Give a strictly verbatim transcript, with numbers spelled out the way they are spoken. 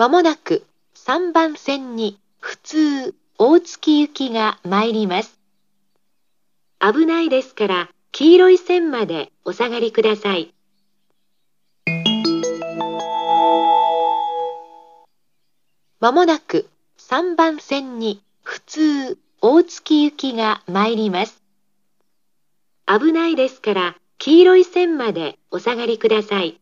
まもなくさんばん線に普通大月行きが参ります。危ないですから黄色い線までお下がりください。まもなくさんばん線に普通大月行きが参ります。危ないですから黄色い線までお下がりください。